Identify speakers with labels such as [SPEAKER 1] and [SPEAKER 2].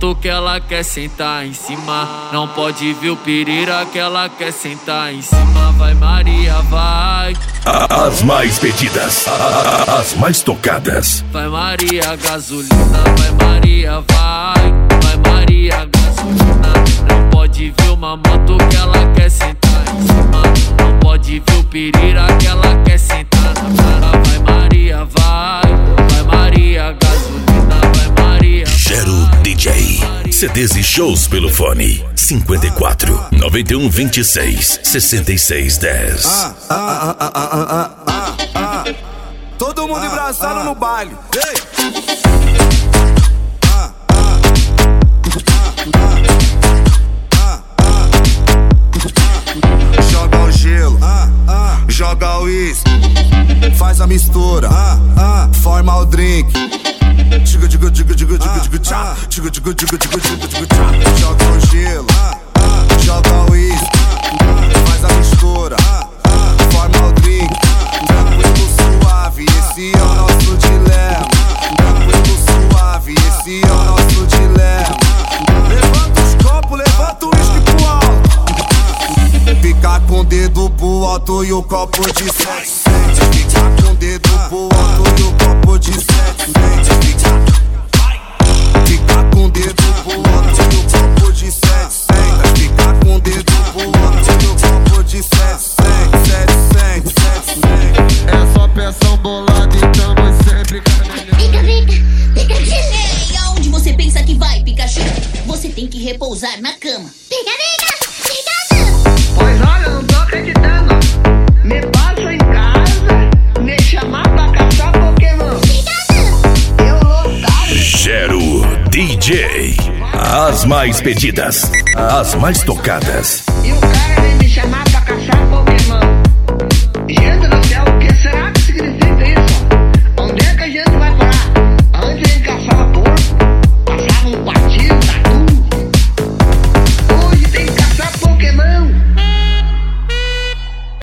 [SPEAKER 1] moto que ela quer sentar em cima. Não pode ver o pirira que ela quer sentar em cima. Vai Maria, vai.
[SPEAKER 2] As mais pedidas, as mais tocadas.
[SPEAKER 1] Vai Maria, gasolina, vai Maria, vai. Vai Maria, gasolina. Não pode ver uma moto que ela quer sentar em cima. Não pode ver o pirira que ela quer sentar na cara. Vai Maria, vai. Vai Maria, gasolina, vai Maria.
[SPEAKER 2] Gero DJ. CDs e shows pelo fone 54 91 26 66 10.
[SPEAKER 3] Todo mundo embraçado no baile. Joga o gelo, joga o uísque, faz a mistura, forma o drink. Joga o gelo, joga o uísque, faz a mistura, forma o drink. Tranquilo, suave, esse é o nosso dilema. Tranquilo, suave, esse é o nosso dilema. Levanta os copos, levanta o uísque pro alto. Fica com o dedo pro alto e o copo de 700. Fica com o dedo pro alto e o copo de 700. Fica com o dedo pro alto e o copo de 700. Fica com o dedo pro alto e o copo de 700.
[SPEAKER 4] É só peção bolada e tamo sempre
[SPEAKER 5] Pica. Ei, aonde você pensa que vai, Pikachu? Você tem que repousar na cama. Pica.
[SPEAKER 6] Pois olha, não tô acreditando. Me passo em casa, me chamar pra caçar Pokémon. Eu lotado.
[SPEAKER 2] Gero DJ. As mais pedidas, as mais tocadas.
[SPEAKER 6] E o cara vem me chamar pra